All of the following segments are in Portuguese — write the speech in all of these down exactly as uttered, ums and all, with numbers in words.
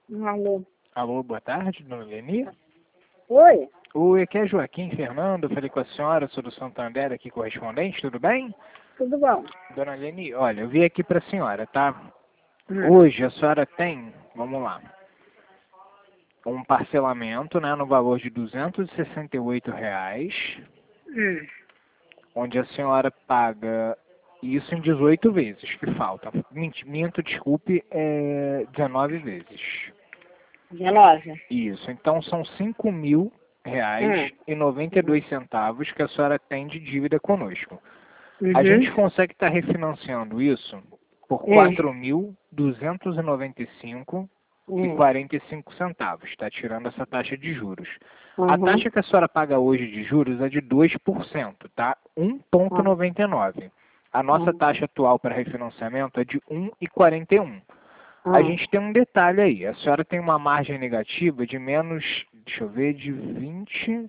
Alô. Alô, boa tarde, dona Leni. Oi? Oi, aqui é Joaquim Fernando, eu falei com a senhora, sou do Santander aqui, correspondente, tudo bem? Tudo bom? Dona Leni, olha, eu vim aqui para a senhora, tá? Hum. Hoje a senhora tem, vamos lá, um parcelamento, né, no valor de duzentos e sessenta e oito reais, Hum. onde a senhora paga isso em dezoito vezes, que falta. Minto, minto, desculpe, é dezenove vezes. dezenove? Isso, então são cinco mil reais Hum. e noventa e dois centavos que a senhora tem de dívida conosco. Uhum. A gente consegue estar refinanciando isso por Hum. quatro mil duzentos e noventa e cinco e Hum. quarenta e cinco centavos, está tirando essa taxa de juros. A Uhum. taxa que a senhora paga hoje de juros é de dois por cento, tá? um vírgula noventa e nove. A nossa Hum. taxa atual para refinanciamento é de um vírgula quarenta e um. A Hum. gente tem um detalhe aí. A senhora tem uma margem negativa de menos, deixa eu ver, de vinte,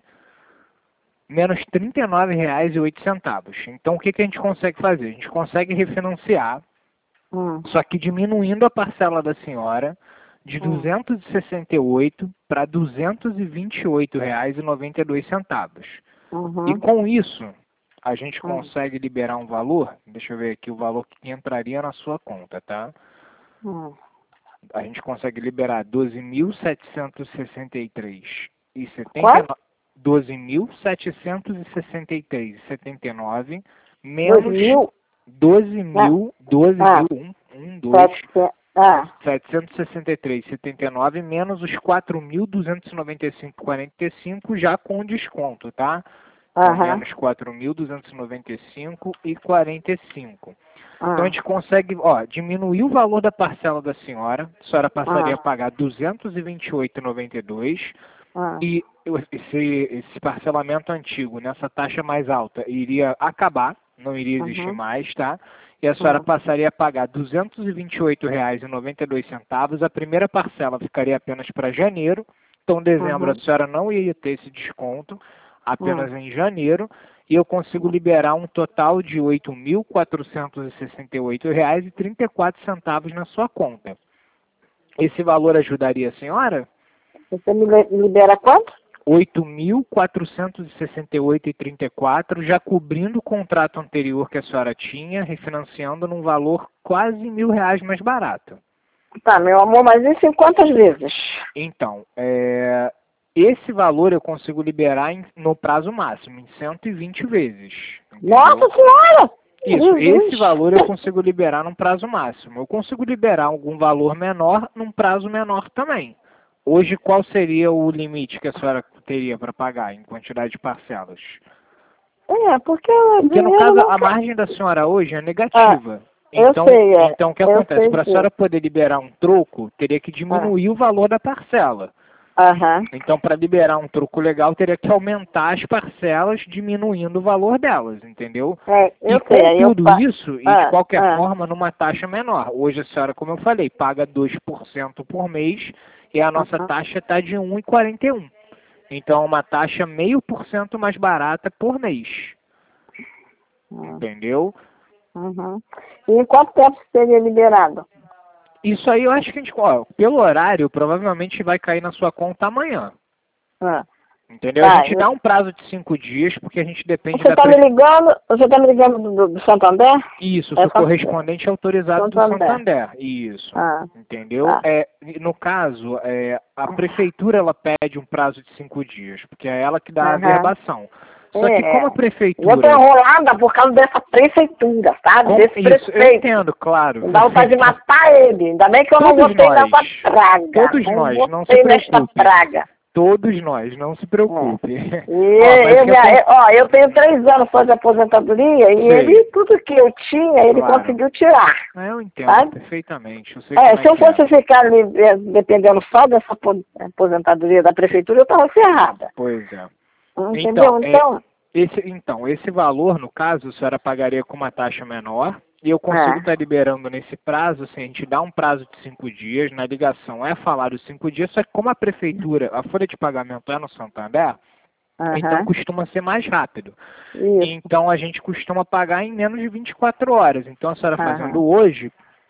menos trinta e nove reais e oito centavos. Então o que, que a gente consegue fazer? A gente consegue refinanciar, Hum. só que diminuindo a parcela da senhora de Hum. duzentos e sessenta e oito para duzentos e vinte e oito reais e noventa e dois centavos. Uhum. E com isso, a gente Hum. consegue liberar um valor, deixa eu ver aqui o valor que entraria na sua conta, tá? Hum. A gente consegue liberar doze mil setecentos e sessenta e três e setenta e Quanto? nove, doze mil setecentos e sessenta e três e setenta e nove Dois menos mil? doze mil, doze Ah. mil, um, um, dois, Sete. Ah. setecentos e sessenta e três e setenta e nove menos os quatro mil duzentos e noventa e cinco e quarenta e cinco já com desconto, tá? Então, Aham. menos quatro mil duzentos e noventa e cinco e quarenta e cinco. Então a Ah. gente consegue, ó, diminuir o valor da parcela da senhora. A senhora passaria Ah. a pagar duzentos e vinte e oito reais e noventa e dois centavos Ah. e esse, esse parcelamento antigo, nessa taxa mais alta, iria acabar, não iria existir Uhum. mais, tá? E a senhora Hum. passaria a pagar duzentos e vinte e oito reais e noventa e dois centavos. A primeira parcela ficaria apenas para janeiro. Então, dezembro, a Uhum. senhora não iria ter esse desconto, Hum. apenas em janeiro. E eu consigo liberar um total de oito mil quatrocentos e sessenta e oito reais e trinta e quatro centavos na sua conta. Esse valor ajudaria a senhora? Você me li- libera quanto? oito mil quatrocentos e sessenta e oito reais e trinta e quatro centavos, já cobrindo o contrato anterior que a senhora tinha, refinanciando num valor quase mil reais mais barato. Tá, meu amor, mas isso em quantas vezes? Então, é, esse valor eu consigo liberar em- no prazo máximo, em cento e vinte vezes. Entendeu? Nossa Senhora! Isso, Jesus! esse valor eu consigo liberar num prazo máximo. Eu consigo liberar algum valor menor num prazo menor também. Hoje, qual seria o limite que a senhora teria para pagar em quantidade de parcelas? É, porque o Porque no dinheiro caso, não a quer. margem da senhora hoje é Ah, negativa. eu Então, sei, é. então o que Eu acontece? sei Para a disso. senhora poder liberar um troco, teria que Ah, diminuir o valor da parcela. aham. Então, para liberar um troco legal, teria que aumentar as parcelas, diminuindo o valor delas, entendeu? É, E eu sei, com aí eu tudo pa... isso, e de Ah, qualquer ah, forma, numa taxa menor. Hoje a senhora, como eu falei, paga dois por cento por mês e a nossa aham. taxa está de um vírgula quarenta e um. Então, é uma taxa meio por cento mais barata por mês, Ah, entendeu? uhum. E em quanto tempo seria liberado? Isso aí eu acho que a gente, ó, pelo horário, provavelmente vai cair na sua conta amanhã. Ah, Entendeu? A tá. gente dá um prazo de cinco dias, porque a gente depende Você da está me pre... ligando, você tá me ligando do, do, do Santander? Isso, É sou San- correspondente autorizado do Santander. Santander. Isso. Ah, Entendeu? tá. É, no caso, é, a prefeitura ela pede um prazo de cinco dias, porque é ela que dá a Aham. verbação. Só que É. como a Eu tô prefeitura... enrolada por causa dessa prefeitura, sabe? Com... Desse Isso, eu prefeito. entendo, claro. Dá vontade de matar ele. Ainda bem que eu não Todos votei nessa nós, praga. todos Não nós, não se votei nesta preocupe. praga. Todos nós, não se É. preocupe. E Ó, mas eu, o que me- acon- ó, eu tenho três anos só de aposentadoria e Sei. ele, tudo que eu tinha, ele Claro. conseguiu tirar. É, eu entendo Sabe? perfeitamente. Eu sei É, como é se eu que é. fosse ficar ali, eh, dependendo só dessa apo- aposentadoria da prefeitura, eu estava ferrada. Pois é. Entendeu? Então, é, Então, esse, então, esse valor, no caso, a senhora pagaria com uma taxa menor e eu consigo é. estar liberando nesse prazo, assim, a gente dá um prazo de cinco dias, na ligação é falar os cinco dias, só que como a prefeitura, a folha de pagamento é no Santander, então Aham. costuma ser mais rápido. Isso. Então a gente costuma pagar em menos de vinte e quatro horas. Então a senhora Aham. fazendo hoje,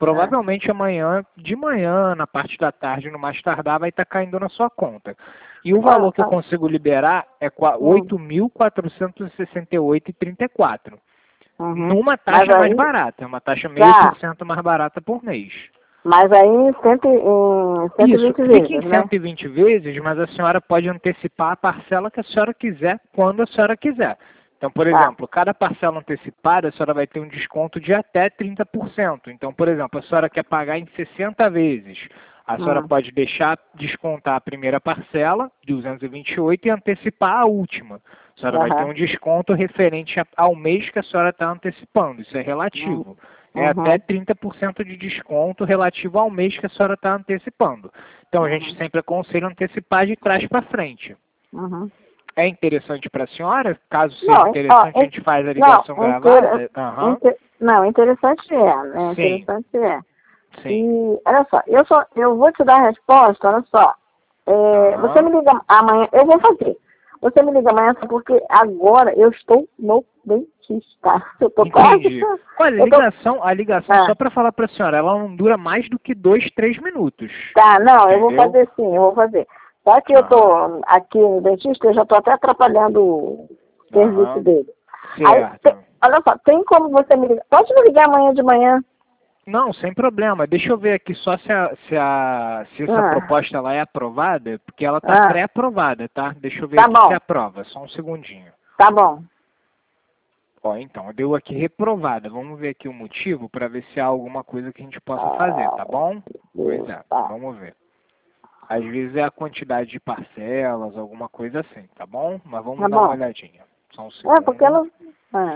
Provavelmente amanhã, de manhã, na parte da tarde, no mais tardar, vai estar caindo na sua conta. E o valor Ah, que eu ah. consigo liberar é Hum. oito mil quatrocentos e sessenta e oito reais e trinta e quatro centavos. Uhum. Numa Mas taxa mais aí, barata, uma taxa meio por tá, cento mais barata por mês. mas aí em, cento, e- em cento e Isso, vinte fica em vezes, né? cento e vinte vezes, mas a senhora pode antecipar a parcela que a senhora quiser, quando a senhora quiser. Então, por Tá. exemplo, cada parcela antecipada, a senhora vai ter um desconto de até trinta por cento. Então, por exemplo, a senhora quer pagar em sessenta vezes. A senhora Hum. pode deixar descontar a primeira parcela, duzentos e vinte e oito, e antecipar a última. A senhora vai ter Aham. um desconto referente a- ao mês que a senhora está antecipando. Isso é Hum. relativo. É até Uhum. trinta por cento de desconto relativo ao mês que a senhora está antecipando. Então, a gente Uhum. sempre aconselha antecipar de trás para frente. Uhum. É interessante para a senhora? Caso seja Não, é- ó, interessante, a é- gente faz a não, ligação inter, gravada? Aham. inter, não, interessante é, né? Sim, Interessante é. sim. E, olha só, eu só, eu vou te dar a resposta, olha só. É, você Aham. me liga amanhã, eu vou fazer. Você me liga amanhã só porque agora eu estou no dentista. Eu tô quase. Entendi. Olha, a Eu tô. ligação, a ligação, Ah, só para falar para a senhora, ela não dura mais do que dois, três minutos. tá, não, eu vou Entendeu? fazer sim, eu vou fazer. Só que eu Aham. tô aqui no dentista, eu já tô até atrapalhando o serviço Aham. dele. Aí, te- Certo. olha só, tem como você me ligar? Pode me ligar amanhã de manhã? Não, sem problema. Deixa eu ver aqui só se, a, se, a, se essa Ah, proposta lá é aprovada, porque ela está ah, pré-aprovada, tá? Deixa eu ver tá aqui se bom, aprova. Só um segundinho. tá bom. Ó, então, deu aqui reprovada. Vamos ver aqui o motivo para ver se há alguma coisa que a gente possa fazer, Ah, tá bom? Pois Deus, é, tá. vamos ver. Às vezes é a quantidade de parcelas, alguma coisa assim, tá bom? Mas Tá vamos dar uma bom. olhadinha. Só um É, porque eu segundo. não. Ah,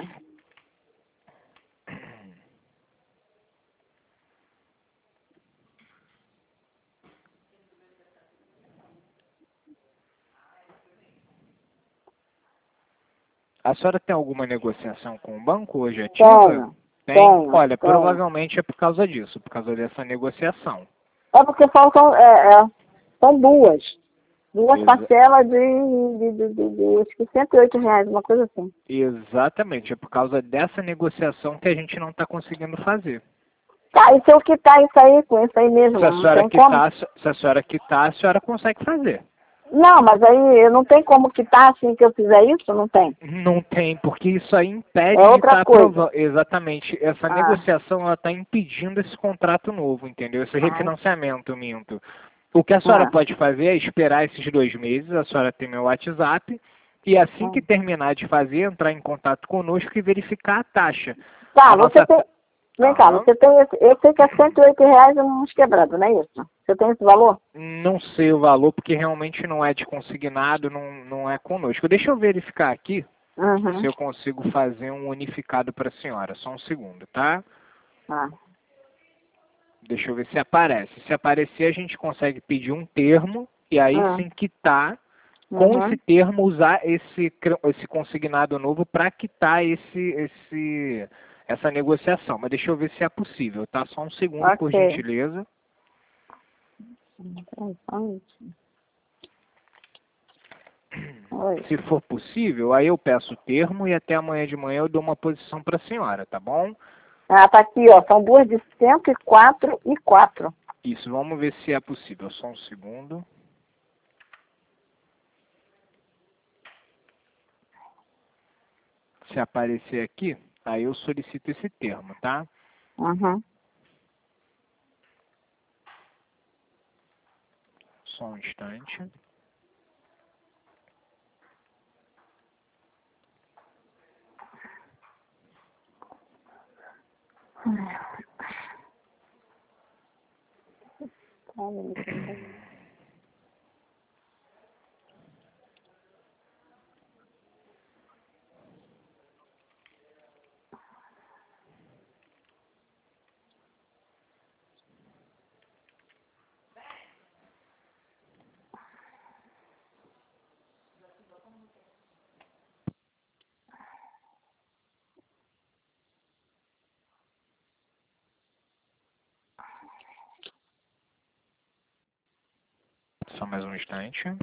A senhora tem alguma negociação com o banco hoje ativa? tenho, Tem? tenho, Olha, tenho. provavelmente é por causa disso, por causa dessa negociação. É porque faltam. É, é, são duas. Duas Exa- parcelas de, de, de, de, de acho que cento e oito reais, uma coisa assim. exatamente, é por causa dessa negociação que a gente não está conseguindo fazer. Tá, e se eu quitar isso aí, com isso aí mesmo, Se a não senhora tem como? quitar, se a senhora quitar, a senhora consegue fazer. Não, mas aí eu não tem como quitar assim que eu fizer isso, não tem. Não tem, porque isso aí É impede de outra estar coisa. aprovando. Exatamente. Essa Ah, negociação ela está impedindo esse contrato novo, entendeu? Esse ah, refinanciamento, minto. O que a senhora ah, pode fazer é esperar esses dois meses, a senhora tem meu WhatsApp, e assim ah. que terminar de fazer, entrar em contato conosco e verificar a taxa. Tá, A você nossa. tem. ta- Vem cá, Aham. você tem esse, eu sei que é cento e oito reais e uns quebrados, não é isso? Você tem esse valor? Não sei o valor, porque realmente não é de consignado, não, não é conosco. Deixa eu verificar aqui se Uhum. eu consigo fazer um unificado para a senhora. Só um segundo, tá? Ah, Deixa eu ver se aparece. Se aparecer, a gente consegue pedir um termo e aí ah, sim quitar. Com esse uhum. termo, usar esse, cr- esse consignado novo para quitar esse, esse, essa negociação. Mas deixa eu ver se é possível, tá? Só um segundo, por Ok. gentileza. Peraí, só um minutinho. Oi. Se for possível, aí eu peço o termo e até amanhã de manhã eu dou uma posição para a senhora, tá bom? Ah, tá aqui, ó. São duas de cento e quatro e quatro. Isso, vamos ver se é possível. Só um segundo. Se aparecer aqui, aí eu solicito esse termo, tá? Uhum. Só um instante. Só mais um instante.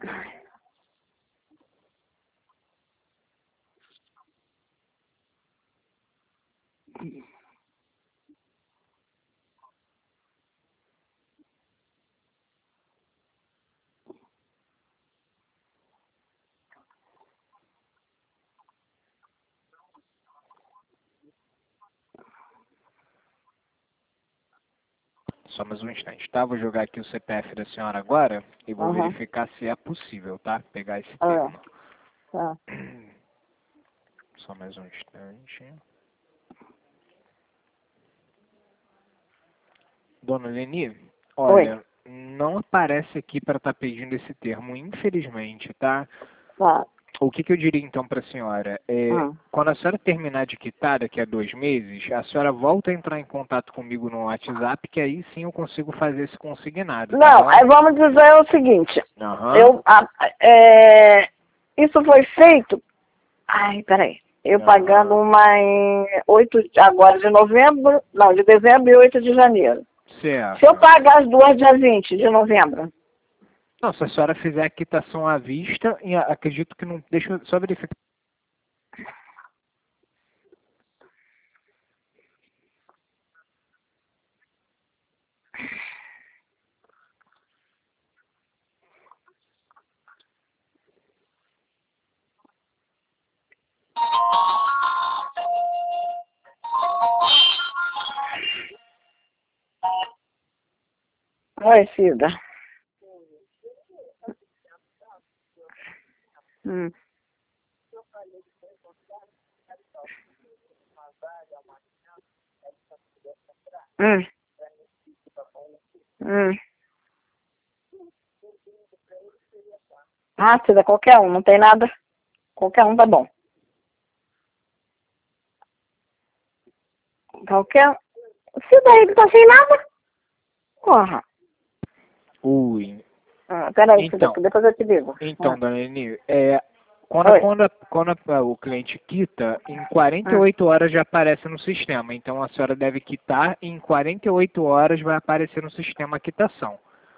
Só mais um instante, tá? Vou jogar aqui o C P F da senhora agora e vou Uhum. verificar se é possível, tá? Pegar esse Ah, termo. tá. Só mais um instante. Dona Leni, olha, Oi. Não aparece aqui para estar tá pedindo esse termo, infelizmente, tá? Tá. O que, que eu diria então para a senhora? É, Hum. Quando a senhora terminar de quitar daqui a dois meses, a senhora volta a entrar em contato comigo no WhatsApp, que aí sim eu consigo fazer esse consignado. Não, tá aí vamos dizer o seguinte. Uhum. Eu, a, é, isso foi feito. Ai, peraí. Eu Uhum. pagando uma em oito agora de novembro, não, de dezembro e oito de janeiro. Certo. Se eu pagar as duas dia vinte de novembro. Não, se a senhora fizer a quitação à vista, e acredito que não. Deixa eu só verificar. Oi, Cida. Hum. Hum. Hum. Ah, Cida, qualquer um, não tem nada. Qualquer um tá bom. Qualquer um. Cida, ele tá sem nada? Porra. Ui. Ah, peraí, Então, Cida, depois eu te digo. Então, Ah. dona Leni, é, quando, quando, quando o cliente quita, em quarenta e oito horas já aparece no sistema. Então, a senhora deve quitar e em quarenta e oito horas vai aparecer no sistema a quitação.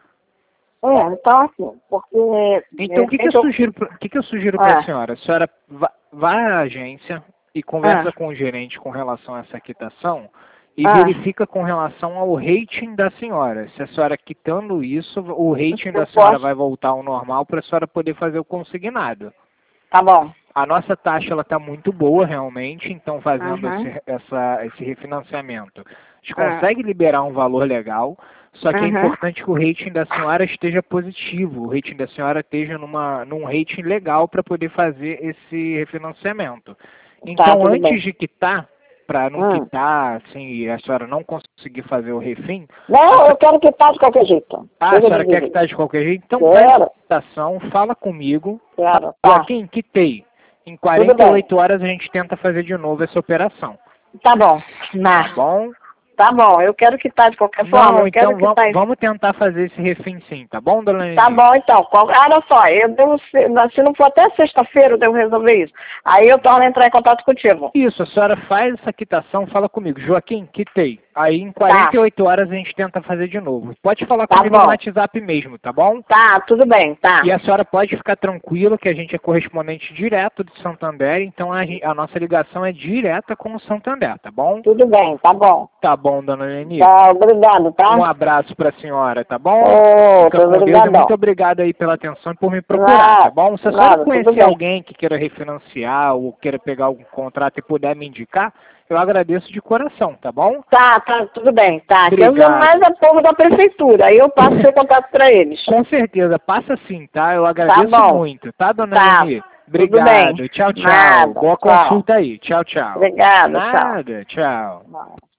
É, então assim, porque... Então, o que, que eu sugiro, o que, que eu sugiro para a senhora? A senhora vá, vá à agência e conversa ah. com o gerente com relação a essa quitação e ah. verifica com relação ao rating da senhora. Se a senhora quitando isso, o rating eu da senhora posso... vai voltar ao normal para a senhora poder fazer o consignado. Tá bom. A nossa taxa ela está muito boa realmente, então fazendo Uhum. esse, essa, esse refinanciamento, a gente Uhum. consegue liberar um valor legal, só que uhum. é importante que o rating da senhora esteja positivo, o rating da senhora esteja numa, num rating legal para poder fazer esse refinanciamento. Então, tá, antes bem. de quitar, para não hum. quitar, assim, e a senhora não conseguir fazer o refim... Não, eu quero quitar de qualquer jeito. Ah, a senhora quer quitar de qualquer jeito? Então quero. faz a quitação, fala comigo. Quero, tá. tá. Joaquim, quitei. Em quarenta e oito horas a gente tenta fazer de novo essa operação. Tá bom. Tá bom? Tá bom, eu quero quitar de qualquer Não, forma. Eu então quero vamos, quitar... vamos tentar fazer esse refém sim, tá bom, dona Leni? Tá bom, então. Qual... Olha só, eu devo... se não for até sexta-feira eu devo resolver isso. Aí eu torno a entrar em contato contigo. Isso, a senhora faz essa quitação, fala comigo. Joaquim, quitei. Aí em quarenta e oito tá. horas a gente tenta fazer de novo. Pode falar tá comigo bom. no WhatsApp mesmo, tá bom? Tá, tudo bem, tá. E a senhora pode ficar tranquila que a gente é correspondente direto de Santander, então a, a nossa ligação é direta com o Santander, tá bom? Tudo bem, tá bom. Tá bom, dona Leni. Tá, obrigado, tá? Um abraço pra senhora, tá bom? Ô, Fica com Deus e muito obrigado aí pela atenção e por me procurar, tá bom? Se a senhora nada, conhecer alguém que queira refinanciar ou queira pegar algum contrato e puder me indicar, eu agradeço de coração, tá bom? Tá, tá, tudo bem, tá. Obrigado. Eu mais é povo da prefeitura, aí eu passo seu contato pra eles. Com certeza, passa sim, tá? Eu agradeço tá bom. muito, tá, dona tá. Leni? Obrigado, tchau, tchau. Nada. Boa tchau. consulta aí, tchau, tchau. Obrigada, Nada, tchau. tchau.